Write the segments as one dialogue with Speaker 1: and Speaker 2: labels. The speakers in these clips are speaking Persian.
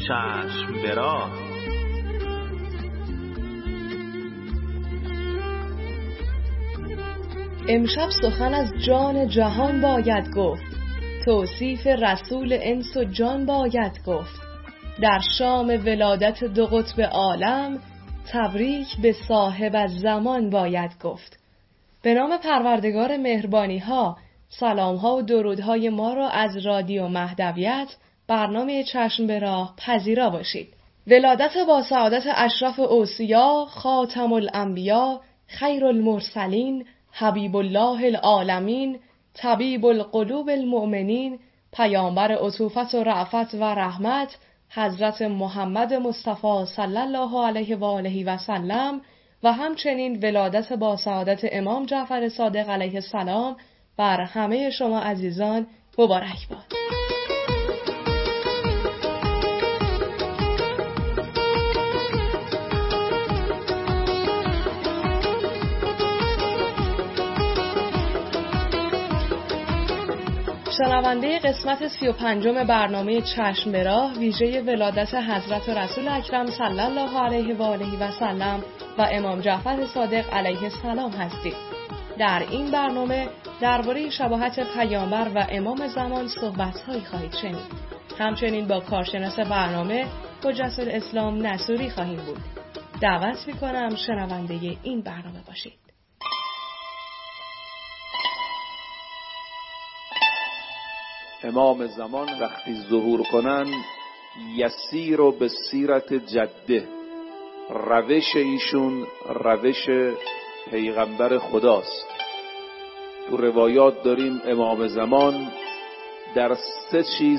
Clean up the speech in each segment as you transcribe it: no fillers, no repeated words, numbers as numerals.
Speaker 1: چشم به راه.
Speaker 2: امشب سخن از جان جهان باید گفت، توصیف رسول انس و جان باید گفت. در شام ولادت دو قطب عالم، تبریک به صاحب الزمان باید گفت. به نام پروردگار مهربانی ها، سلام ها و درودهای ما را از رادیو مهدویت برنامه چشم به راه پذیرا باشید. ولادت با سعادت اشرف اوصیا، خاتم الانبیا، خیر المرسلین، حبیب الله العالمین، طبیب القلوب المؤمنین، پیامبر عطوفت و رأفت و رحمت، حضرت محمد مصطفی صلی الله علیه و آله و سلم، و همچنین ولادت با سعادت امام جعفر صادق علیه السلام بر همه شما عزیزان مبارک باد. شنونده قسمت 35 برنامه چشم به راه ویژه ولادت حضرت رسول اکرم صلی الله علیه و آله و سلم و امام جعفر صادق علیه السلام هستید. در این برنامه درباره شباهت پیامبر و امام زمان صحبت‌هایی خواهید شنید. همچنین با کارشناس برنامه حجت الاسلام نصوری خواهیم بود. دعوت می‌کنم شنونده این برنامه باشید.
Speaker 3: امام زمان وقتی ظهور کنن یسیر و به سیرت جده، روش ایشون روش پیغمبر خداست. تو روایات داریم امام زمان در 3 چیز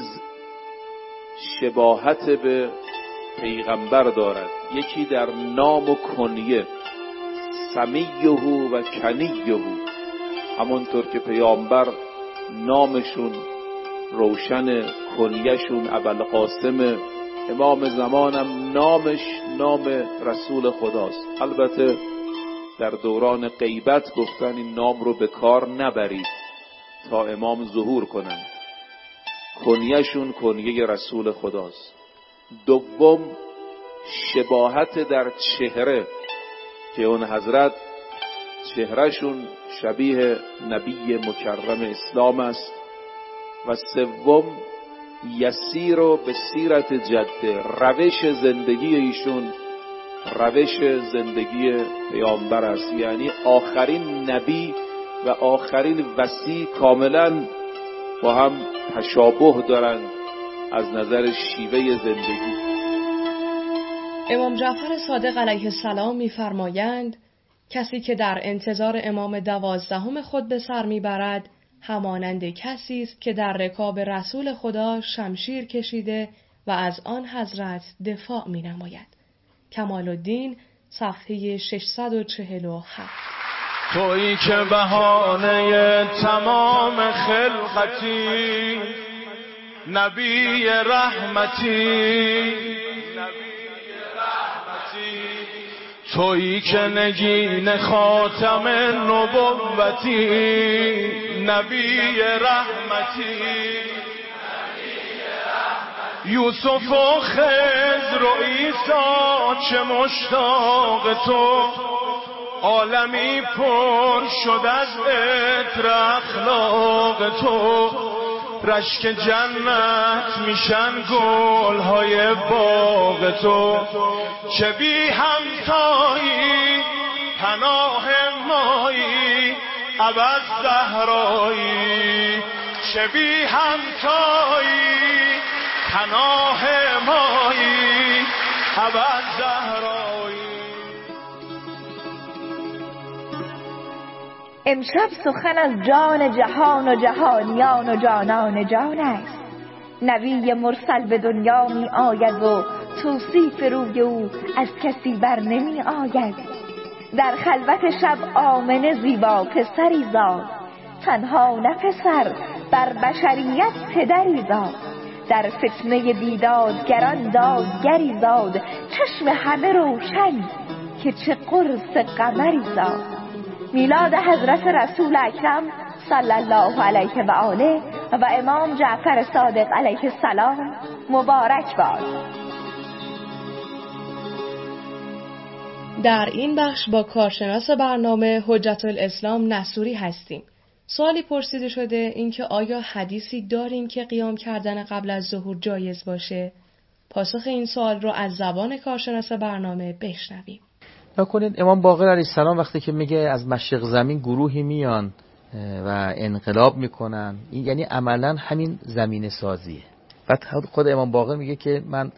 Speaker 3: شباهت به پیغمبر دارد. یکی در نام و کنیه، سمیه و کنیه، همونطور که پیامبر نامشون روشن، کنیه‌شون ابوالقاسم، امام زمانم نامش نام رسول خداست. البته در دوران غیبت گفتن این نام رو به کار نبرید تا امام ظهور کنند. کنیه‌شون کنیه رسول خداست. دوم شباهت در چهره که اون حضرت چهرهشون شبیه نبی مکرم اسلام است. و سوم یسیر و به سیرت جده، روش زندگی ایشون روش زندگی پیامبر است، یعنی آخرین نبی و آخرین وصی کاملا با هم تشابه دارند از نظر شیوه زندگی.
Speaker 2: امام جعفر صادق علیه السلام می‌فرمایند کسی که در انتظار امام 12 خود به سر میبرد همانند کسی است که در رکاب رسول خدا شمشیر کشیده و از آن حضرت دفاع می نماید. کمال الدین صفحه 647.
Speaker 4: تویی که بهانه تمام خلقتی، نبی رحمتی، تویی که نگین خاتم نبوتی، نبی رحمتی، یوسف و خضر و عیسی چه مشتاق تو، عالمی پر شد از عطر اخلاق تو، رشک جنت میشن گلهای باغ تو، چه بی همتایی پناه مایی ابد زهرایی، چه بی همتایی پناه مایی ابد زهرایی.
Speaker 5: امشب سخن از جان جهان و جهانیان و جانان جان است. نبی مرسل به دنیا می آید و توصیف روی او از کسی بر نمی آید. در خلوت شب آمنه زیبا پسری زاد، تنها نه پسر بر بشریت پدری زاد. در فتنه بیدادگران دادگری زاد، چشم همه روشن که چه قرص قمری زاد. میلاد حضرت رسول اکرم صلی الله علیه و آله و امام جعفر صادق علیه السلام مبارک باد.
Speaker 2: در این بخش با کارشناس برنامه حجت الاسلام نصوری هستیم. سوالی پرسیده شده اینکه آیا حدیثی داریم که قیام کردن قبل از ظهور جایز باشه؟ پاسخ این سوال رو از زبان کارشناس برنامه بشنویم.
Speaker 1: نکنید امام باقر علیه السلام وقتی که میگه از مشرق زمین گروهی میان و انقلاب میکنن، این یعنی عملا همین زمین سازیه. بعد خود امام باقر میگه که من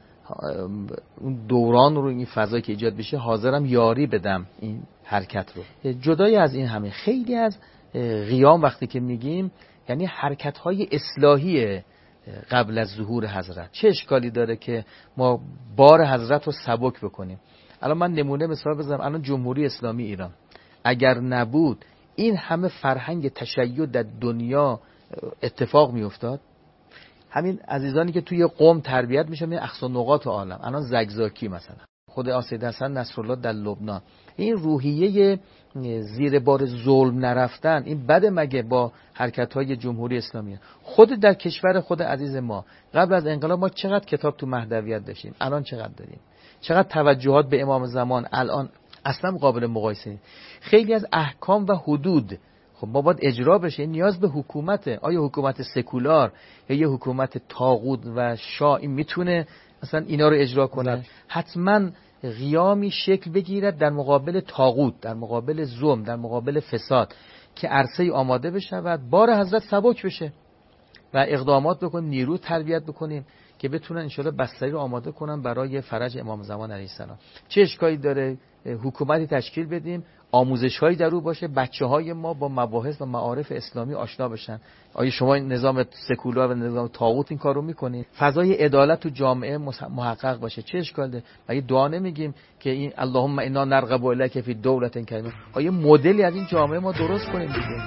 Speaker 1: اون دوران رو، این فضایی که ایجاد بشه حاضرم یاری بدم این حرکت رو. جدای از این همه خیلی از قیام وقتی که میگیم یعنی حرکت‌های اصلاحی قبل از ظهور حضرت. چه اشکالی داره که ما بار حضرت رو سبک بکنیم؟ الان من نمونه مثال بزنم. الان جمهوری اسلامی ایران اگر نبود این همه فرهنگ تشیع در دنیا اتفاق میافتاد؟ همین عزیزانی که توی قم تربیت میشن این اقصا نقاط عالم، الان زگزاکی مثلا، خود آسید حسن نصرالله در لبنان، این روحیه زیر بار ظلم نرفتن، این بده مگه با حرکت‌های جمهوری اسلامی؟ خود در کشور خود عزیز ما قبل از انقلاب ما چقدر کتاب تو مهدویت داشتیم، الان چقدر داریم؟ چقدر توجهات به امام زمان الان اصلا قابل مقایسه نیست. خیلی از احکام و حدود خب ما باید اجرا بشه، نیاز به حکومته. آیا حکومت سکولار یا یه حکومت طاغوت و شاه این میتونه مثلا اینا رو اجرا کنه؟ حتما قیامی شکل بگیرد در مقابل طاغوت، در مقابل ظلم، در مقابل فساد، که عرصه آماده بشه و بار حضرت سبک بشه و اقدامات بکنیم، نیرو تربیت بکنیم که بتونن انشالله بستری رو آماده کنن برای فرج امام زمان علیه السلام. چه اشکالی داره حکومتی تشکیل بدیم، آموزش‌هایی در او باشه، بچه‌های ما با مباحث و معارف اسلامی آشنا بشن؟ آیا شما نظام سکولار و نظام طاغوت این کارو می‌کنید؟ فضای عدالت تو جامعه محقق باشه. چه اشکال داره؟ مگه دعا نمیگیم که این اللهم انا نرغب الیک فی دولة کریمه؟ آیا مدلی از این جامعه ما درست کنیم دیگه؟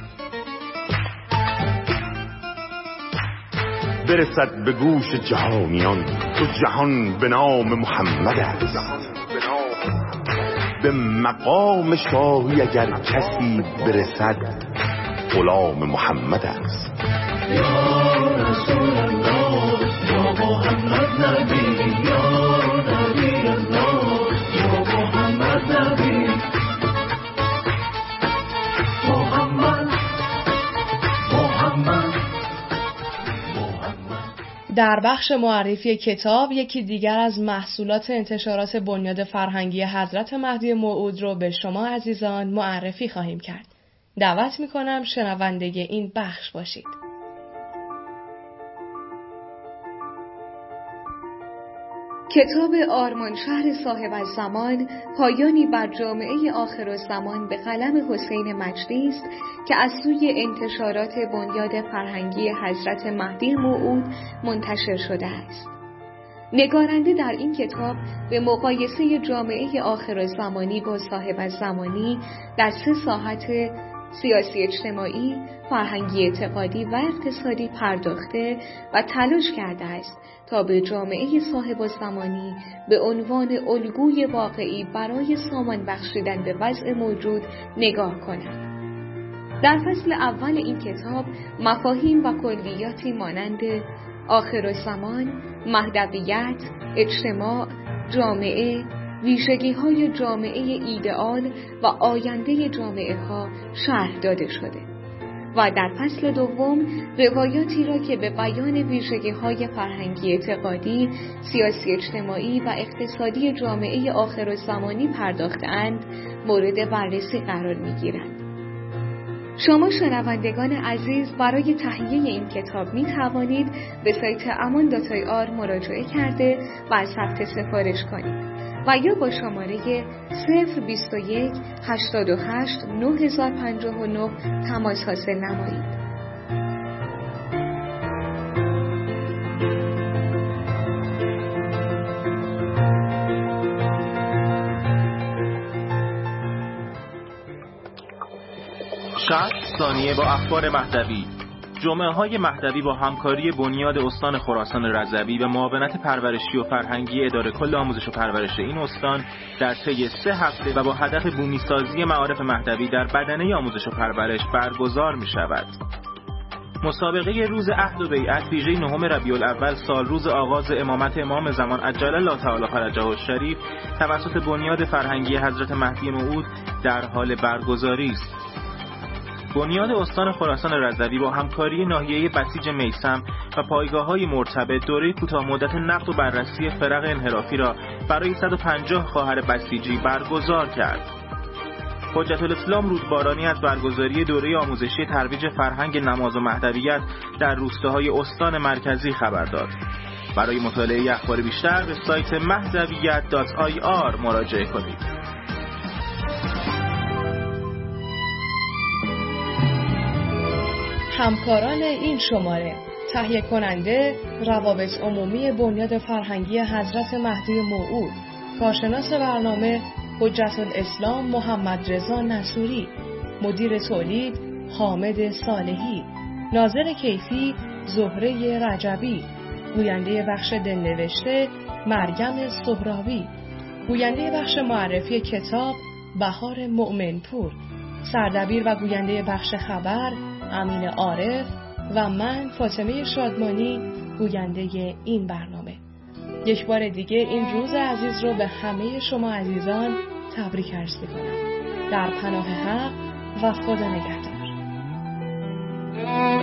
Speaker 6: برسد به گوش جهانیان تو جهان به نام محمد است. به مقام شاهی اگر کسی برسد غلام محمد است.
Speaker 7: یا رسول الله یا محمد نبی، یا نبی الله یا محمد نبی، محمد محمد.
Speaker 2: در بخش معرفی کتاب یکی دیگر از محصولات انتشارات بنیاد فرهنگی حضرت مهدی موعود رو به شما عزیزان معرفی خواهیم کرد. دعوت می‌کنم شنونده این بخش باشید. کتاب آرمانشهر صاحب الزمان پایانی بر جامعه آخرالزمان به قلم حسین مجدی است که از سوی انتشارات بنیاد فرهنگی حضرت مهدی موعود منتشر شده است. نگارنده در این کتاب به مقایسه جامعه آخرالزمانی با صاحب الزمانی در 3 ساحت سیاسی اجتماعی، فرهنگی اعتقادی و اقتصادی پرداخته و تلاش کرده است تا به جامعه صاحب الزمانی به عنوان الگوی واقعی برای سامان بخشیدن به وضع موجود نگاه کند. در فصل اول این کتاب مفاهیم و کلیاتی مانند آخرالزمان، مهدویت، اجتماع، جامعه، ویژگی‌های جامعه ایدئال و آینده جامعه‌ها شرح داده شده و در فصل دوم روایاتی را که به بیان ویژگی‌های فرهنگی اعتقادی، سیاسی اجتماعی و اقتصادی جامعه آخرالزمانی پرداخته‌اند مورد بررسی قرار می‌گیرند. شما شنوندگان عزیز برای تهیه این کتاب می توانید به سایت aman.ir مراجعه کرده و ثبت سفارش کنید و یا با شماره 021 88 9059 تماس حاصل نمایید.
Speaker 8: ثانیه با اخبار مهدوی. جمعه‌های مهدوی با همکاری بنیاد استان خراسان رضوی و معاونت پرورشی و فرهنگی اداره کل آموزش و پرورش این استان در طی 3 هفته و با هدف بومی‌سازی معارف مهدوی در بدنه آموزش و پرورش برگزار می‌شود. مسابقه روز عهد و بیعت ویژه 9 ربیع الاول سال روز آغاز امامت امام زمان عجل الله تعالی فرجه الشریف توسط بنیاد فرهنگی حضرت مهدی موعود در حال برگزاری است. بنیاد استان خراسان رضوی با همکاری ناحیه بسیج میثم و پایگاه‌های مرتبط دوره کوتاه‌مدت نقد و بررسی فرق انحرافی را برای 150 خواهر بسیجی برگزار کرد. حجت الاسلام رودبارانی از برگزاری دوره آموزشی ترویج فرهنگ نماز و مهدویت در روستاهای استان مرکزی خبر داد. برای مطالعه اخبار بیشتر به سایت مهدویت.ir مراجعه کنید.
Speaker 2: همکاران این شماره: تهیه کننده روابط عمومی بنیاد فرهنگی حضرت مهدی موعود، کارشناس برنامه حجت الاسلام محمد رضا نصوری، مدیر تولید حامد صالحی، ناظر کیفی زهره رجبی، گوینده بخش دلنوشته مریم سهراوی، گوینده بخش معرفی کتاب بهار مؤمنپور، سردبیر و گوینده بخش خبر امین عارف و من فاطمه شادمانی گوینده این برنامه. یک بار دیگه این روز عزیز رو به همه شما عزیزان تبریک عرض می‌کنم. در پناه حق و خدا نگهدار.